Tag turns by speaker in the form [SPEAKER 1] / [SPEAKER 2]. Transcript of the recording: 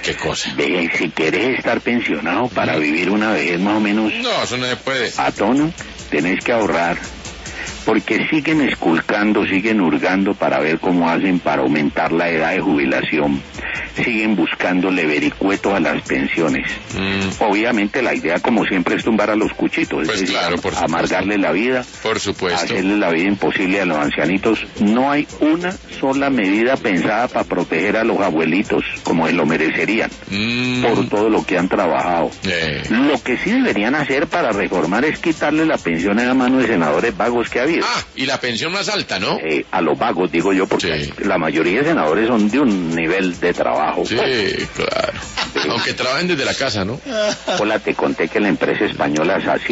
[SPEAKER 1] ¿Qué cosa?
[SPEAKER 2] Si quieres estar pensionado para vivir una vejez más o menos
[SPEAKER 1] No, eso no se puede.
[SPEAKER 2] a tono, tenés que ahorrar. Porque siguen esculcando, siguen hurgando para ver cómo hacen para aumentar la edad de jubilación. Siguen buscándole vericuetos a las pensiones. Obviamente la idea, como siempre, es tumbar a los cuchitos.
[SPEAKER 1] Pues
[SPEAKER 2] es decir,
[SPEAKER 1] claro, por supuesto.
[SPEAKER 2] amargarle la vida.
[SPEAKER 1] Por supuesto.
[SPEAKER 2] Hacerle la vida imposible a los ancianitos. No hay una sola medida pensada para proteger a los abuelitos, como se lo merecerían, por todo lo que han trabajado. Lo que sí deberían hacer para reformar es quitarle la pensión a la mano de senadores vagos que ha habido.
[SPEAKER 1] Y la pensión más alta, ¿no?
[SPEAKER 2] A los vagos, digo yo, porque la mayoría de senadores son de un nivel de trabajo.
[SPEAKER 1] Sí, claro. Aunque trabajen desde la casa, ¿no?
[SPEAKER 2] Hola, te conté que la empresa española SACIR